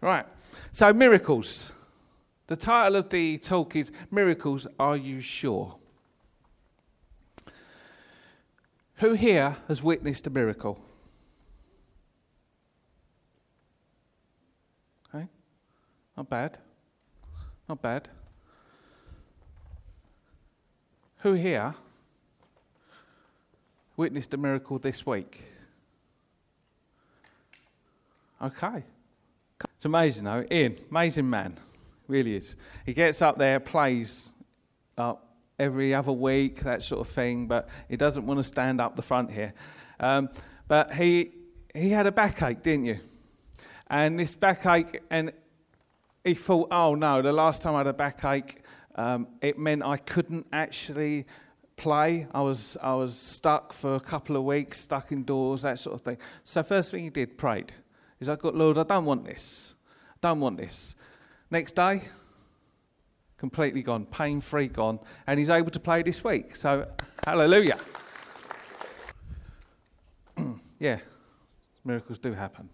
Right, so miracles. The title of the talk is Miracles, Are You Sure? Who here has witnessed a miracle? Okay, not bad. Not bad. Who here witnessed a miracle this week? Okay. It's amazing though. Ian, amazing man. Really is. He gets up there, plays up every other week, that sort of thing, but he doesn't want to stand up the front here. But he had a backache, didn't you? And this backache, and he thought, oh no, the last time I had a backache, it meant I couldn't actually play. I was stuck for a couple of weeks, stuck indoors, that sort of thing. So first thing he did, prayed. He's like, Lord, I don't want this. I don't want this. Next day, completely gone, pain-free gone, and he's able to play this week. So, hallelujah. Yeah, miracles do happen.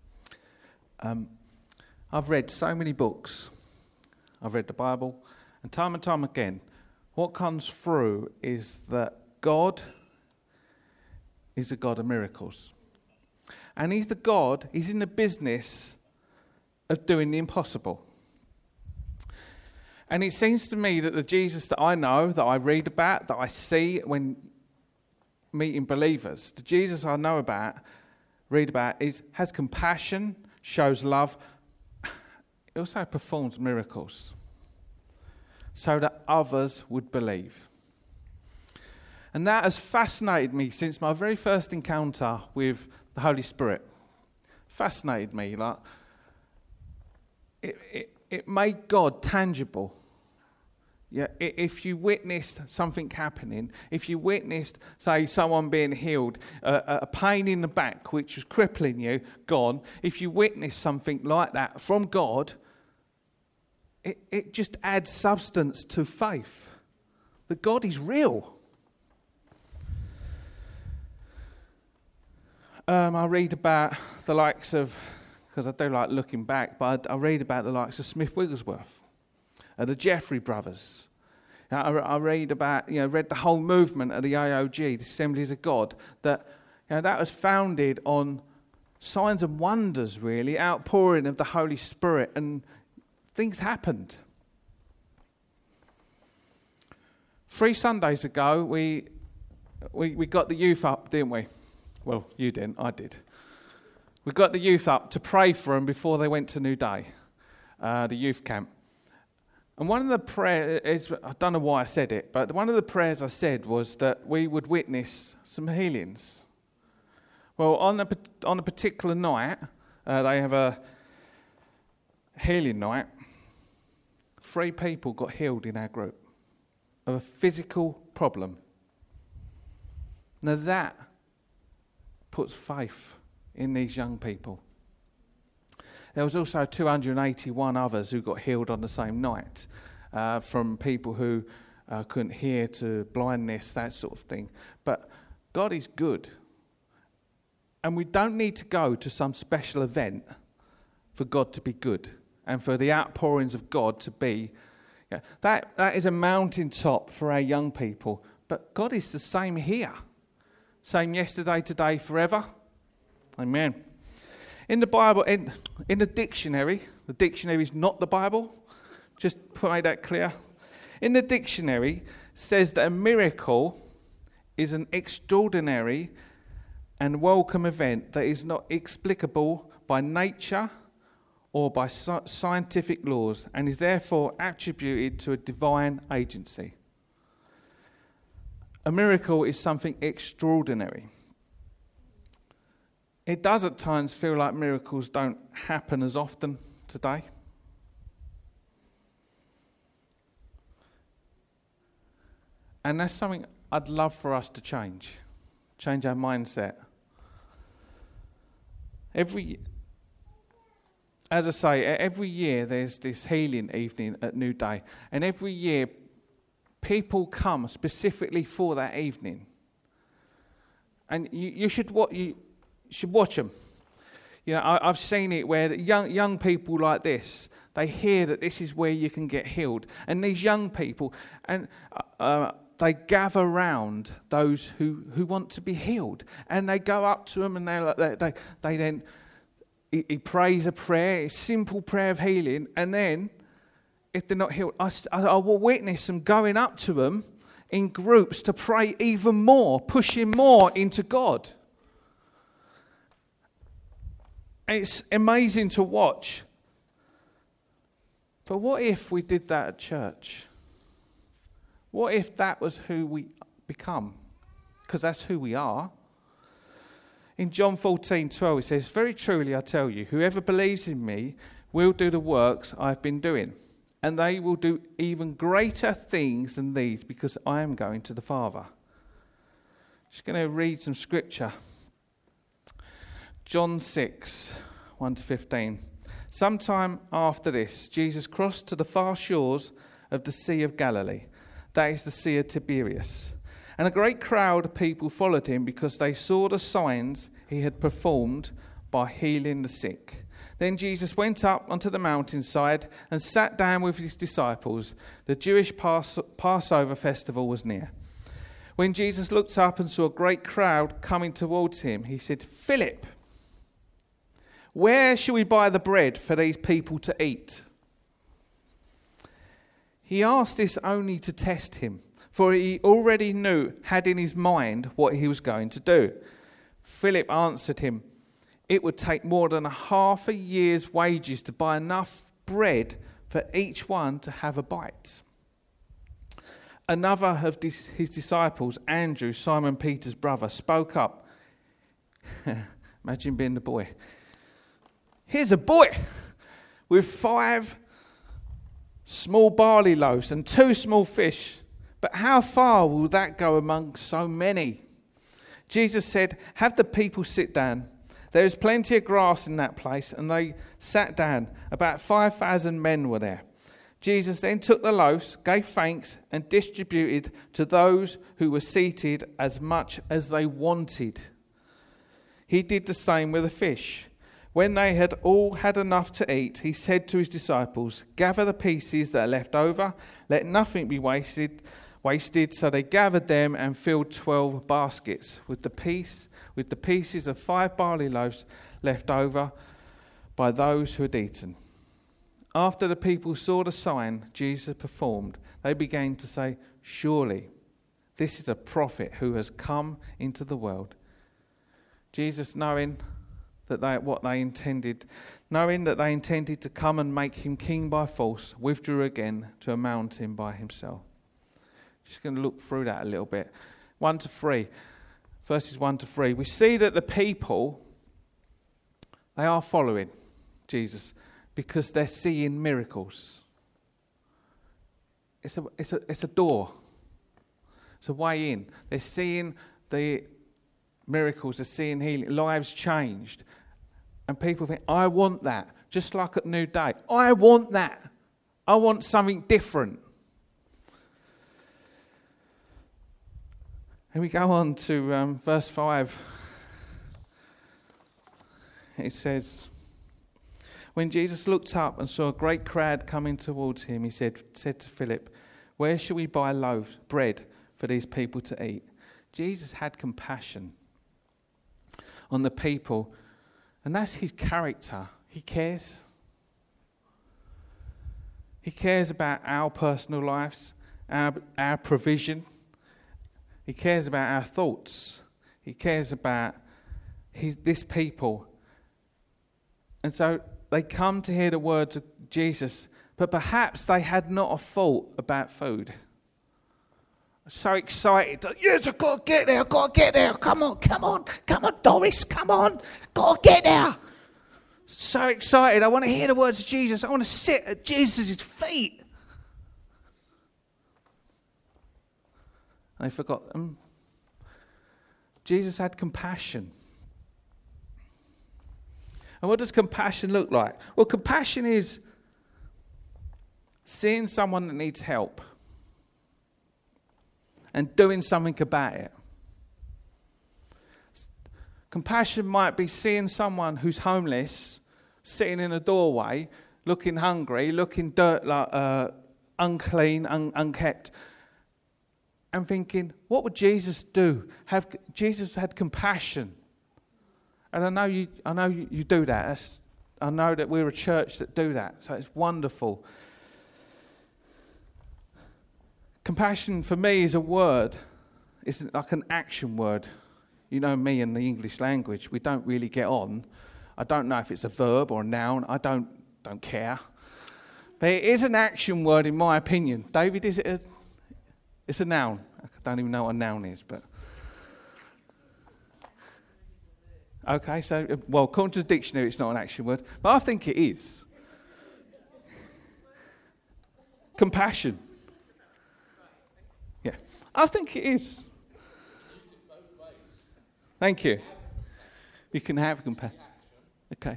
I've read so many books. I've read the Bible, and time again, what comes through is that God is a God of miracles. And he's in the business of doing the impossible. And it seems to me that the Jesus that I know, that I read about, that I see when meeting believers, the Jesus I know about, read about, has compassion, shows love. He also performs miracles so that others would believe. And that has fascinated me since my very first encounter with the Holy Spirit. Fascinated me. Like it made God tangible. Yeah, if you witnessed something happening, if you witnessed, say, someone being healed, a pain in the back which was crippling you, gone, if you witnessed something like that from God, it just adds substance to faith. That God is real. I read about the likes of, because I do like looking back, but I read about the likes of Smith Wigglesworth, the Jeffrey brothers. I read about, read the whole movement of the AOG, the Assemblies of God, that that was founded on signs and wonders, really, outpouring of the Holy Spirit, and things happened. 3 Sundays ago, we got the youth up, didn't we? Well, you didn't, I did. We got the youth up to pray for them before they went to New Day, the youth camp. And one of the prayers, I don't know why I said it, but one of the prayers I said was that we would witness some healings. Well, on a particular night, they have a healing night. 3 people got healed in our group of a physical problem. Now that puts faith in these young people. There was also 281 others who got healed on the same night, from people who couldn't hear to blindness, that sort of thing. But God is good. And we don't need to go to some special event for God to be good and for the outpourings of God to be. That is a mountaintop for our young people. But God is the same here. Same yesterday, today, forever. Amen. In the Bible, in the dictionary is not the Bible. Just to make that clear. In the dictionary, says that a miracle is an extraordinary and welcome event that is not explicable by nature or by scientific laws and is therefore attributed to a divine agency. A miracle is something extraordinary. It does at times feel like miracles don't happen as often today. And that's something I'd love for us to change our mindset. As I say, every year there's this healing evening at New Day. And every year people come specifically for that evening. And you should watch them. You know, I've seen it where young people like this, they hear that this is where you can get healed. And these young people, and they gather round those who want to be healed. And they go up to them and they then, he prays a prayer, a simple prayer of healing. And then, if they're not healed, I will witness them going up to them in groups to pray even more, pushing more into God. It's amazing to watch. But what if we did that at church? What if that was who we become? Because that's who we are. In John 14:12 it says, "Very truly I tell you, whoever believes in me will do the works I've been doing. And they will do even greater things than these, because I am going to the Father." Just going to read some scripture. John 6, 1-15. Sometime after this, Jesus crossed to the far shores of the Sea of Galilee. That is the Sea of Tiberias. And a great crowd of people followed him because they saw the signs he had performed by healing the sick. Then Jesus went up onto the mountainside and sat down with his disciples. The Jewish Passover festival was near. When Jesus looked up and saw a great crowd coming towards him, he said, "Philip, where shall we buy the bread for these people to eat?" He asked this only to test him, for he already had in his mind what he was going to do. Philip answered him, "It would take more than half a year's wages to buy enough bread for each one to have a bite." Another of his disciples, Andrew, Simon Peter's brother, spoke up. Imagine being the boy. "Here's a boy with 5 small barley loaves and 2 small fish. But how far will that go among so many?" Jesus said, "Have the people sit down." There was plenty of grass in that place, and they sat down. About 5,000 men were there. Jesus then took the loaves, gave thanks, and distributed to those who were seated as much as they wanted. He did the same with the fish. When they had all had enough to eat, he said to his disciples, "Gather the pieces that are left over. Let nothing be wasted." So they gathered them and filled 12 baskets with the pieces of 5 barley loaves left over by those who had eaten. After the people saw the sign Jesus performed, they began to say, "Surely this is a prophet who has come into the world." Jesus, knowing that they intended to come and make him king by force, withdrew again to a mountain by himself. Just going to look through that a little bit. 1-3, verses 1-3. We see that the people, they are following Jesus because they're seeing miracles. It's a door. It's a way in. They're seeing the miracles, they're seeing healing, lives changed. And people think, "I want that." Just like at New Day. I want that. I want something different. And we go on to verse 5. It says, when Jesus looked up and saw a great crowd coming towards him, he said to Philip, "Where shall we buy bread for these people to eat?" Jesus had compassion on the people, and that's his character. He cares. He cares about our personal lives, our provision. He cares about our thoughts. He cares about this people. And so they come to hear the words of Jesus, but perhaps they had not a thought about food. So excited. "Yes, I've got to get there. I've got to get there. Come on, Doris, come on. Got to get there." So excited. I want to hear the words of Jesus. I want to sit at Jesus' feet. They forgot them. Jesus had compassion. And what does compassion look like? Well, compassion is seeing someone that needs help and doing something about it. Compassion might be seeing someone who's homeless, sitting in a doorway, looking hungry, looking unclean, unkept, and thinking, what would Jesus do? Jesus had compassion. And I know you do that. I know that we're a church that do that. So it's wonderful. Compassion for me is a word. It's like an action word. You know me and the English language. We don't really get on. I don't know if it's a verb or a noun. I don't care. But it is an action word in my opinion. David, is it it's a noun. I don't even know what a noun is, but... Okay, so, well, according to the dictionary, it's not an action word, but I think it is. Compassion. Yeah, I think it is. Thank you. You can have compassion. Okay.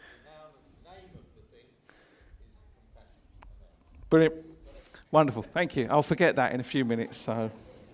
Brilliant. Wonderful. Thank you. I'll forget that in a few minutes, so...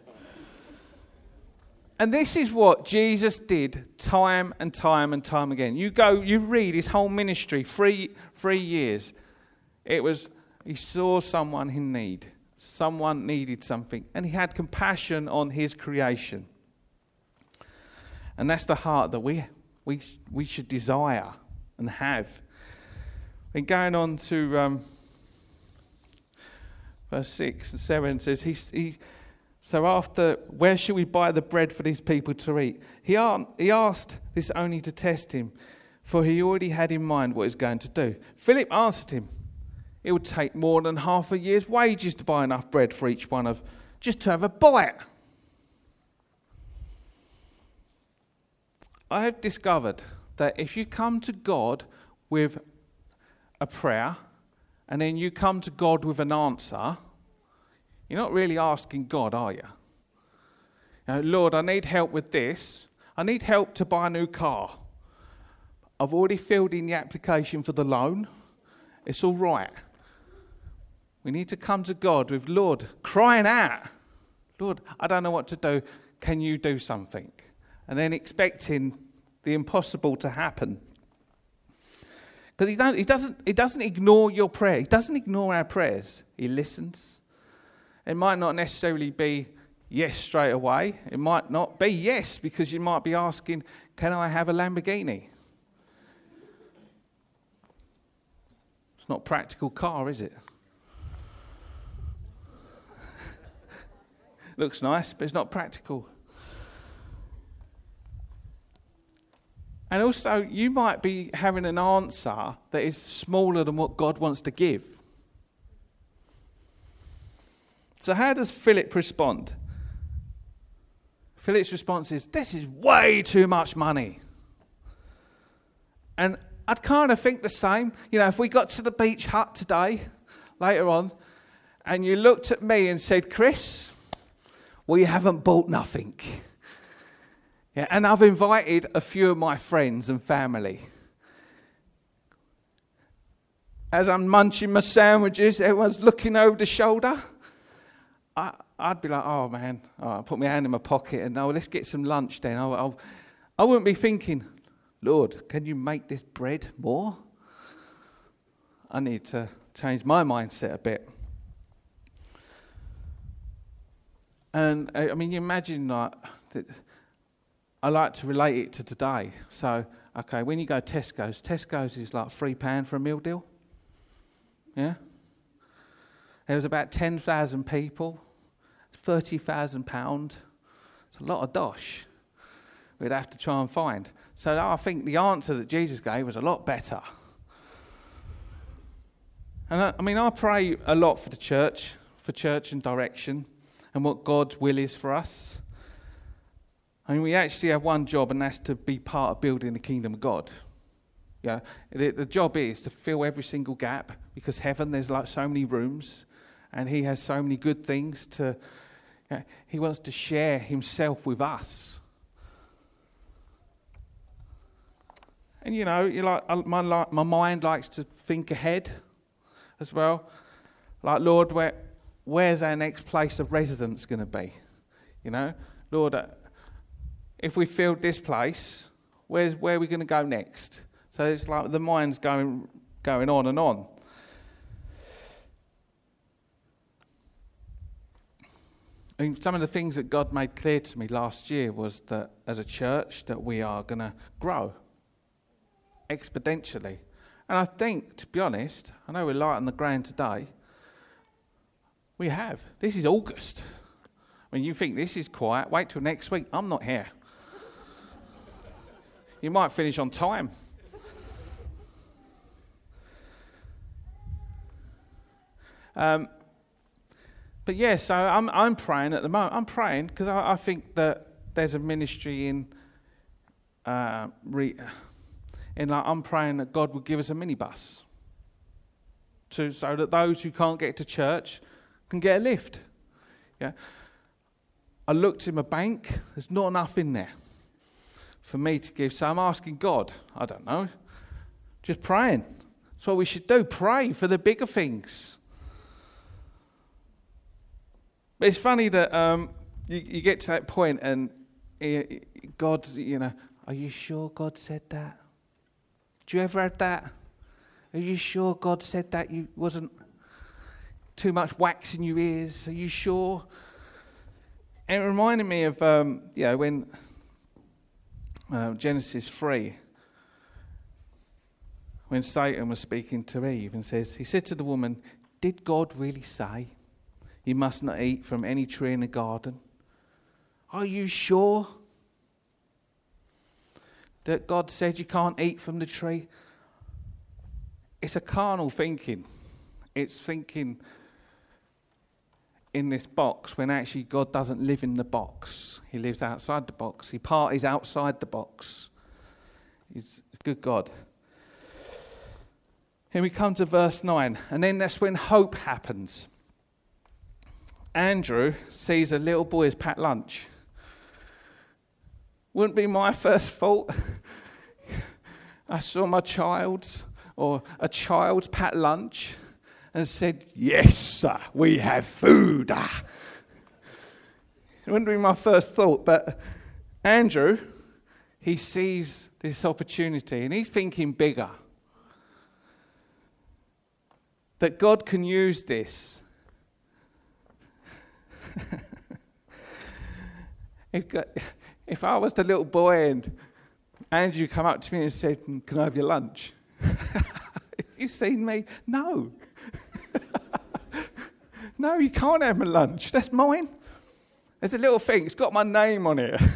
And this is what Jesus did time and time and time again. You read his whole ministry, 3 years. It was, he saw someone in need. Someone needed something. And he had compassion on his creation. And that's the heart that we should desire and have. And going on to verse 6 and 7 says, so after, where shall we buy the bread for these people to eat? He asked this only to test him, for he already had in mind what he was going to do. Philip answered him, it would take more than half a year's wages to buy enough bread for each one of, just to have a bite. I have discovered that if you come to God with a prayer, and then you come to God with an answer, you're not really asking God, are you? Lord, I need help with this. I need help to buy a new car. I've already filled in the application for the loan. It's all right. We need to come to God with, Lord, crying out, Lord, I don't know what to do. Can you do something? And then expecting the impossible to happen. Because he doesn't ignore your prayer. He doesn't ignore our prayers. He listens. It might not necessarily be yes straight away. It might not be yes, because you might be asking, can I have a Lamborghini? It's not a practical car, is it? Looks nice, but it's not practical. And also, you might be having an answer that is smaller than what God wants to give. So how does Philip respond? Philip's response is, this is way too much money. And I'd kind of think the same. If we got to the beach hut today, later on, and you looked at me and said, Chris, we haven't bought nothing. Yeah, and I've invited a few of my friends and family. As I'm munching my sandwiches, everyone's looking over the shoulder. I'd be like, oh man, I'll put my hand in my pocket and let's get some lunch then. I wouldn't be thinking, Lord, can you make this bread more? I need to change my mindset a bit. And I mean, you imagine that I like to relate it to today. So, okay, when you go to Tesco's is like £3 for a meal deal. Yeah? There was about 10,000 people, £30,000. It's a lot of dosh we'd have to try and find. So I think the answer that Jesus gave was a lot better. And I pray a lot for the church, for church and direction, and what God's will is for us. We actually have one job, and that's to be part of building the kingdom of God. Yeah, the job is to fill every single gap, because heaven, there's like so many rooms, and he has so many good things he wants to share himself with us. And my mind likes to think ahead as well. Like, Lord, where's our next place of residence going to be? Lord, if we filled this place, Where are we going to go next? So it's like the mind's going on and on. I mean, some of the things that God made clear to me last year was that as a church that we are going to grow exponentially. And I think, to be honest, I know we're light on the ground today. We have. This is August. When you think this is quiet, wait till next week. I'm not here. You might finish on time. But yeah, so I'm praying at the moment. I'm praying because I think that there's a ministry in I'm praying that God would give us a minibus so that those who can't get to church can get a lift. Yeah. I looked in my bank. There's not enough in there for me to give. So I'm asking God. I don't know. Just praying. That's what we should do. Pray for the bigger things. But it's funny that you get to that point and God, are you sure God said that? Do you ever have that? Are you sure God said that? You wasn't too much wax in your ears? Are you sure? And it reminded me of, when Genesis 3, when Satan was speaking to Eve and he said to the woman, did God really say you must not eat from any tree in the garden? Are you sure that God said you can't eat from the tree? It's a carnal thinking. It's thinking in this box when actually God doesn't live in the box. He lives outside the box. He parties outside the box. He's a good God. Here we come to verse 9, and then that's when hope happens. Andrew sees a little boy's packed lunch. Wouldn't be my first thought. I saw my child's packed lunch and said, yes, sir, we have food. It wouldn't be my first thought, but Andrew, he sees this opportunity and he's thinking bigger. That God can use this. If I was the little boy and Andrew come up to me and said, can I have your lunch? Have you seen me? No. No, you can't have my lunch. That's mine. There's a little thing. It's got my name on it.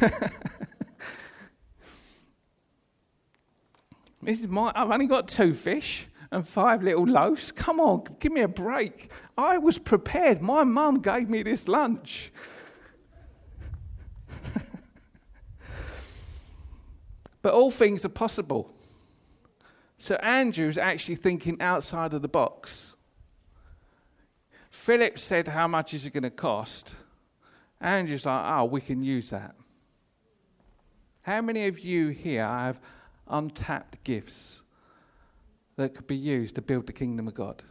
This is I've only got 2 fish and 5 little loaves. Come on, give me a break. I was prepared. My mum gave me this lunch. But all things are possible. So Andrew's actually thinking outside of the box. Philip said, how much is it going to cost? Andrew's like, we can use that. How many of you here have untapped gifts that could be used to build the kingdom of God?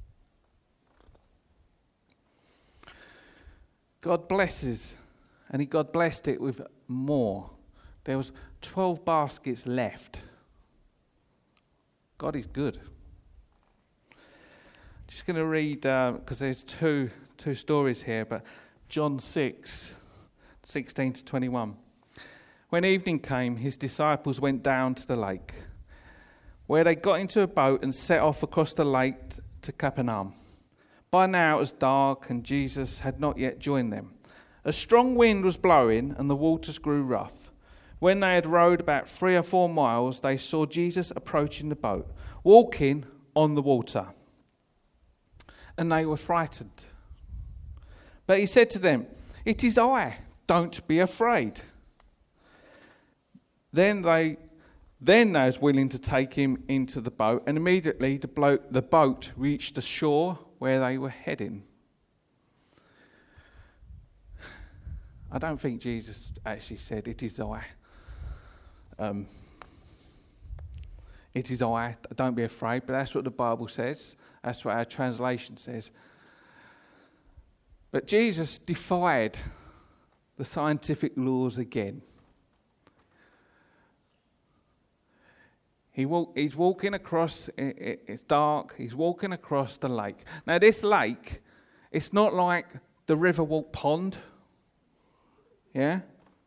God blesses, and God blessed it with more. There was 12 baskets left. God is good. Just going to read, because there's two stories here, but John 6, 16 to 21. When evening came, his disciples went down to the lake, where they got into a boat and set off across the lake to Capernaum. By now it was dark, and Jesus had not yet joined them. A strong wind was blowing, and the waters grew rough. When they had rowed about 3 or 4 miles, they saw Jesus approaching the boat, walking on the water. And they were frightened. But he said to them, "It is I, don't be afraid." Then they was willing to take him into the boat, and immediately the boat reached the shore where they were heading. I don't think Jesus actually said, "It is I." It is I, don't be afraid, but that's what the Bible says. That's what our translation says. But Jesus defied the scientific laws again. He's walking across, it's dark, he's walking across the lake. Now this lake, it's not like the Riverwalk Pond, yeah?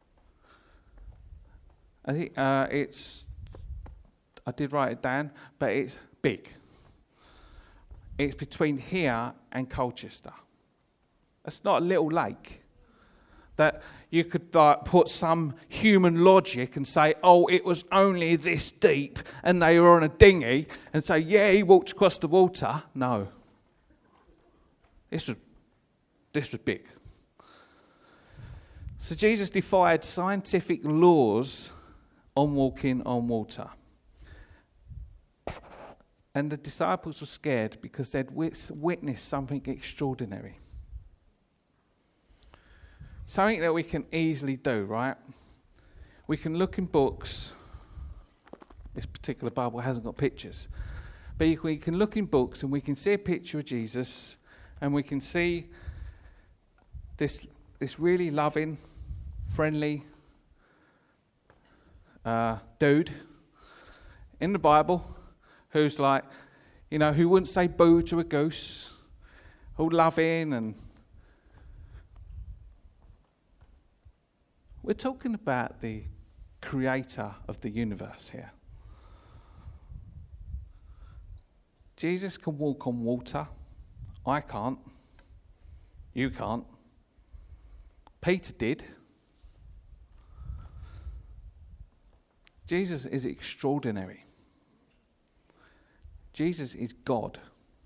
I think I did write it down, but it's big. It's between here and Colchester. It's not a little lake that you could put some human logic and say, oh, it was only this deep and they were on a dinghy and say, yeah, he walked across the water. No. This was big. So Jesus defied scientific laws on walking on water. And the disciples were scared because they'd witnessed something extraordinary. Something that we can easily do, right? We can look in books. This particular Bible hasn't got pictures. But we can look in books and we can see a picture of Jesus and we can see this really loving, friendly dude in the Bible who's like, who wouldn't say boo to a goose, all loving and... We're talking about the creator of the universe here. Jesus can walk on water. I can't. You can't. Peter did. Jesus is extraordinary. Jesus is God.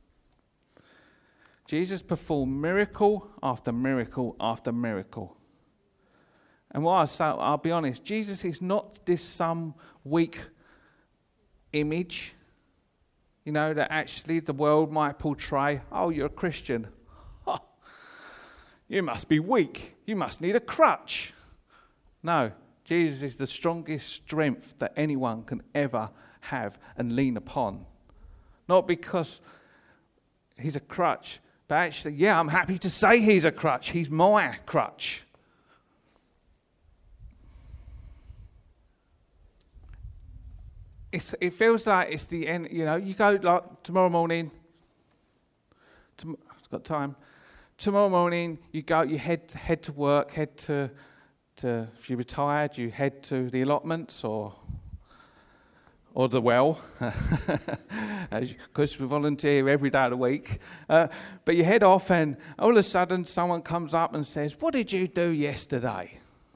Jesus performed miracle after miracle after miracle. And I'll be honest, Jesus is not this some weak image, that actually the world might portray. Oh, you're a Christian. Oh, you must be weak. You must need a crutch. No, Jesus is the strongest strength that anyone can ever have and lean upon. Not because he's a crutch, but actually, yeah, I'm happy to say he's a crutch. He's my crutch. It feels like it's the end, you go like tomorrow morning, it's got time, tomorrow morning you head to work, head to if you're retired, you head to the allotments or the well, because we volunteer every day of the week, but you head off and all of a sudden someone comes up and says, what did you do yesterday?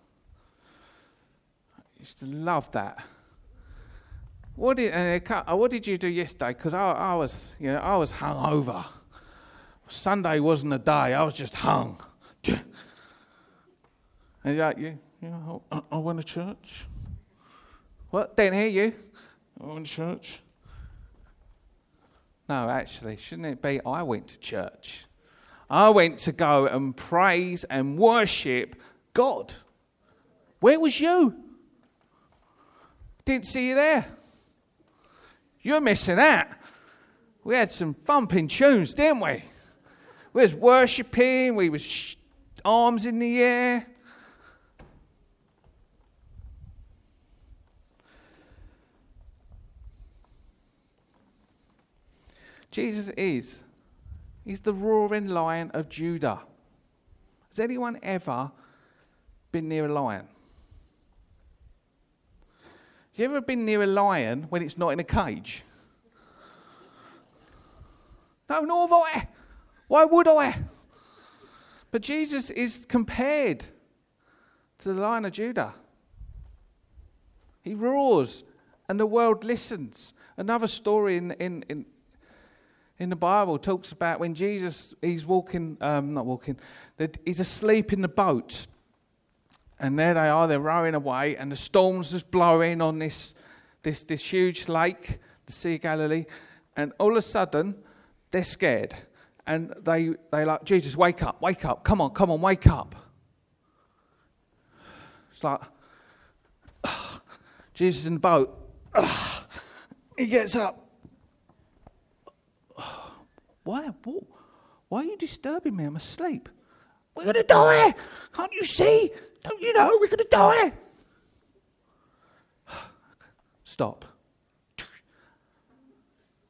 I used to love that. What did you do yesterday? Because I was hungover. Sunday wasn't a day. I was just hung. And you're like, I went to church. What? Didn't hear you. I went to church. No, actually, shouldn't it be I went to church? I went to go and praise and worship God. Where was you? Didn't see you there. You're missing out. We had some thumping tunes, didn't we? We was worshipping, we was arms in the air. Jesus he's the roaring lion of Judah. Has anyone ever been near a lion? You ever been near a lion when it's not in a cage? No, nor have I. Why would I? But Jesus is compared to the Lion of Judah. He roars and the world listens. Another story in the Bible talks about when Jesus, he's he's asleep in the boat. And there they are, they're rowing away, and the storm's just blowing on this huge lake, the Sea of Galilee, and all of a sudden, they're scared. And they like, Jesus, wake up, come on, wake up. It's like, Jesus in the boat, he gets up. Why are you disturbing me? I'm asleep. We're going to die. Can't you see? Don't you know we're going to die? Stop.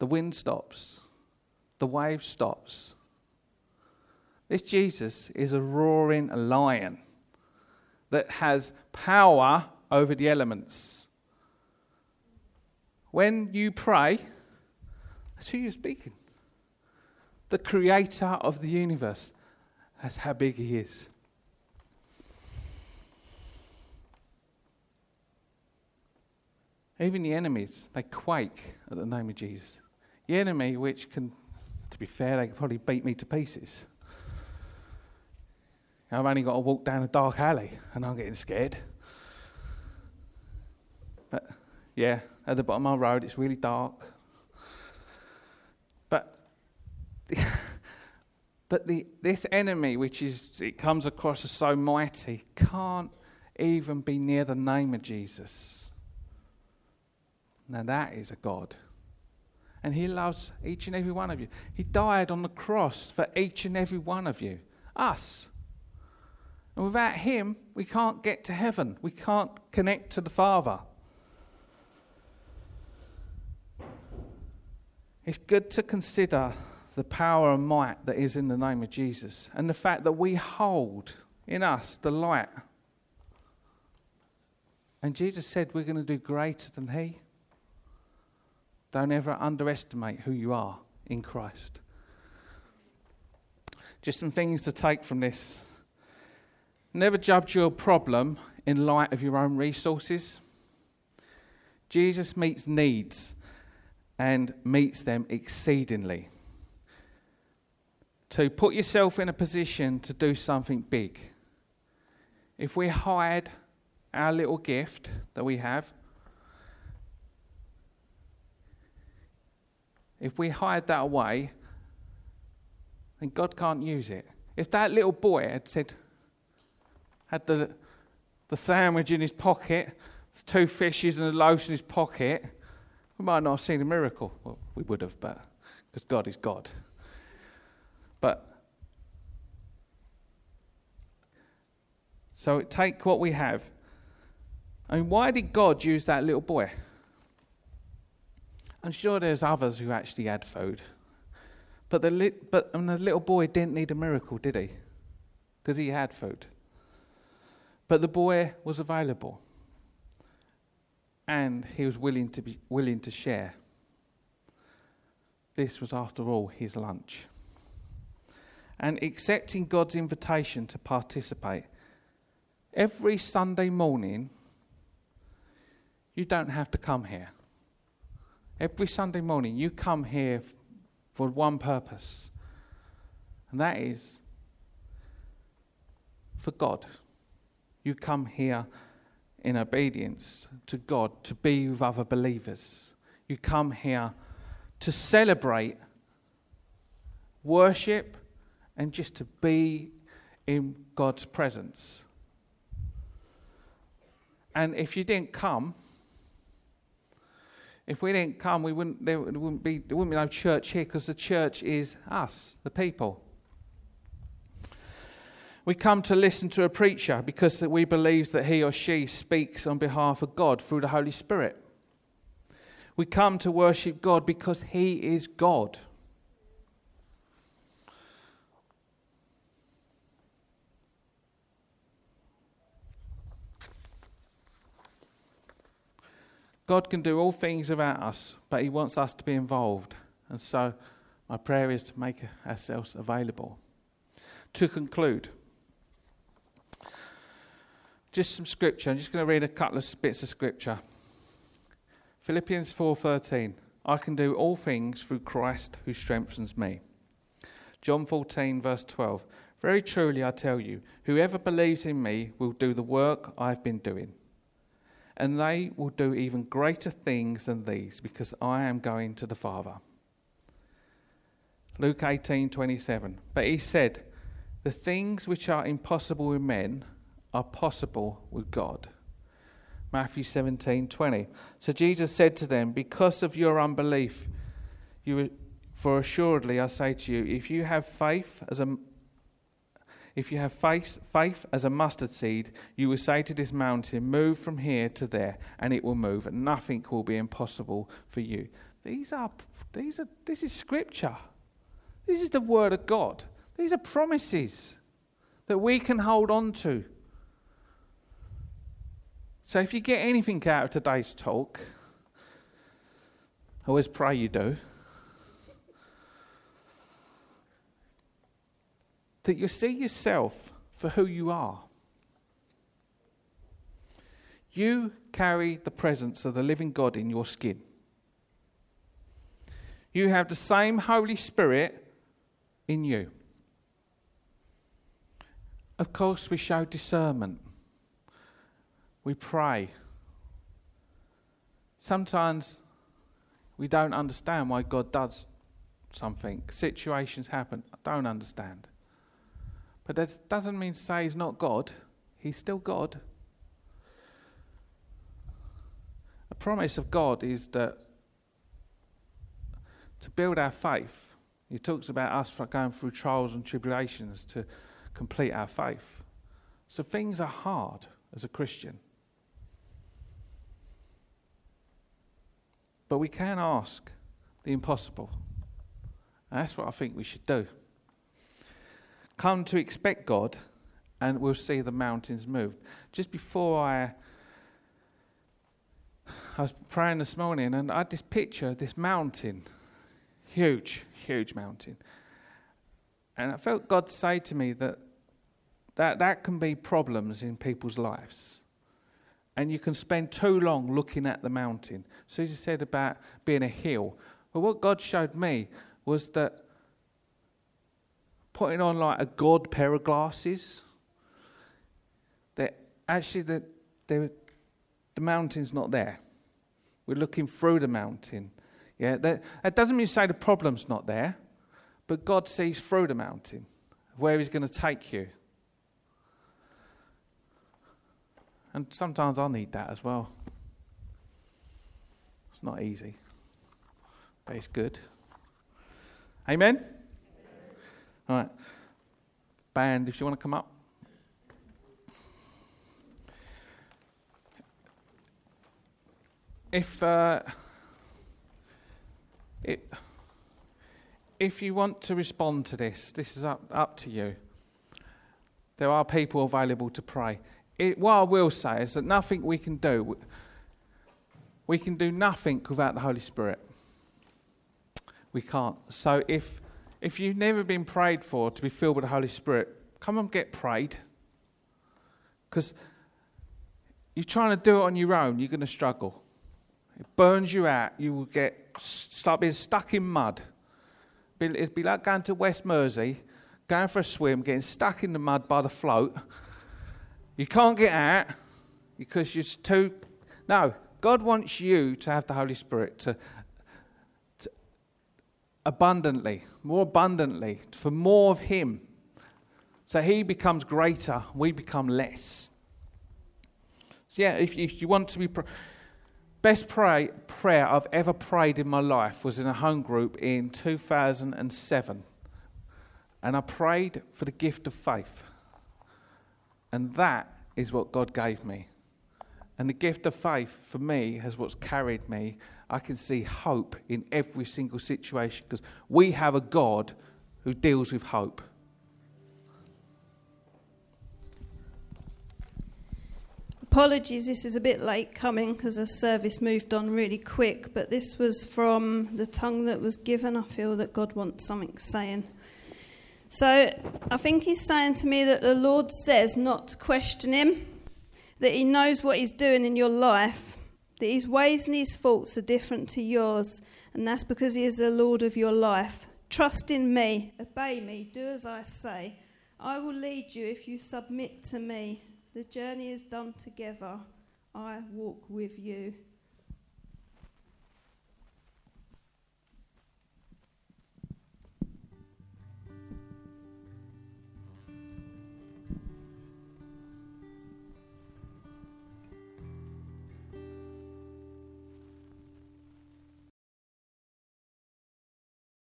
the wind stops, the wave stops. This Jesus is a roaring lion that has power over the elements. When you pray, that's who you're speaking. The creator of the universe. That's how big he is. Even the enemies, they quake at the name of Jesus. The enemy, which can, to be fair, they could probably beat me to pieces. I've only got to walk down a dark alley and I'm getting scared. But yeah, at the bottom of my road, it's really dark. But this enemy, it comes across as so mighty, can't even be near the name of Jesus. Now that is a God. And he loves each and every one of you. He died on the cross for each and every one of you. Us. And without him, we can't get to heaven. We can't connect to the Father. It's good to consider the power and might that is in the name of Jesus. And the fact that we hold in us the light. And Jesus said we're going to do greater than he. Don't ever underestimate who you are in Christ. Just some things to take from this. Never judge your problem in light of your own resources. Jesus meets needs and meets them exceedingly. To put yourself in a position to do something big. If we hide our little gift that we have, if we hide that away, then God can't use it. If that little boy had the sandwich in his pocket, 2 fishes and a loaf in his pocket, we might not have seen a miracle. Well, we would have, but because God is God. But so take what we have. I mean, why did God use that little boy? I'm sure there's others who actually had food. But the little boy didn't need a miracle, did he? Because he had food. But the boy was available. And he was willing to share. This was, after all, his lunch. And accepting God's invitation to participate. Every Sunday morning, you don't have to come here. Every Sunday morning, you come here for one purpose. And that is for God. You come here in obedience to God, to be with other believers. You come here to celebrate, worship, and just to be in God's presence. And if you didn't come, there wouldn't be no church here, because the church is us, the people. We come to listen to a preacher because we believe that he or she speaks on behalf of God through the Holy Spirit. We come to worship God because he is God. God can do all things without us, but he wants us to be involved. And so my prayer is to make ourselves available. To conclude, just some scripture. I'm just going to read a couple of bits of scripture. Philippians 4:13. I can do all things through Christ who strengthens me. John 14 verse 12. Very truly I tell you, whoever believes in me will do the work I've been doing. And they will do even greater things than these, because I am going to the Father. Luke 18:27. But he said, the things which are impossible with men are possible with God. Matthew 17:20. So Jesus said to them, because of your unbelief, for assuredly I say to you, if you have faith as a mustard seed, you will say to this mountain, move from here to there, and it will move, and nothing will be impossible for you. This is scripture. This is the word of God. These are promises that we can hold on to. So if you get anything out of today's talk, I always pray you do, that you see yourself for who you are. You carry the presence of the living God in your skin. You have the same Holy Spirit in you. Of course, we show discernment. We pray. Sometimes we don't understand why God does something. Situations happen. I don't understand. But that doesn't mean to say he's not God. He's still God. The promise of God is that to build our faith, he talks about us going through trials and tribulations to complete our faith. So things are hard as a Christian. But we can ask the impossible. And that's what I think we should do. Come to expect God, and we'll see the mountains move. Just before I was praying this morning, and I had this picture of this mountain. Huge, huge mountain. And I felt God say to me that can be problems in people's lives. And you can spend too long looking at the mountain. So as you said about being a hill. But what God showed me was that putting on like a God pair of glasses, that actually the mountain's not there. We're looking through the mountain. Yeah, that doesn't mean to say the problem's not there, but God sees through the mountain, where he's going to take you. And sometimes I need that as well. It's not easy, but it's good. Amen? All right. Band, if you want to come up. If you want to respond to this is up to you. There are people available to pray. What I will say is that nothing we can do nothing without the Holy Spirit. We can't. So if you've never been prayed for to be filled with the Holy Spirit, come and get prayed. Because you're trying to do it on your own, you're going to struggle. It burns you out. You will start being stuck in mud. It'd be like going to West Mersey, going for a swim, getting stuck in the mud by the float. You can't get out because you're too... No, God wants you to have the Holy Spirit to abundantly, more abundantly, for more of him. So he becomes greater, we become less. So yeah, if you want to be... Best prayer I've ever prayed in my life was in a home group in 2007. And I prayed for the gift of faith. And that is what God gave me. And the gift of faith for me is what's carried me. I can see hope in every single situation because we have a God who deals with hope. Apologies, this is a bit late coming because the service moved on really quick, but this was from the tongue that was given. I feel that God wants something saying. So I think he's saying to me that the Lord says not to question him, that he knows what he's doing in your life, that his ways and his thoughts are different to yours, and that's because he is the Lord of your life. Trust in me, obey me, do as I say. I will lead you if you submit to me. The journey is done together. I walk with you.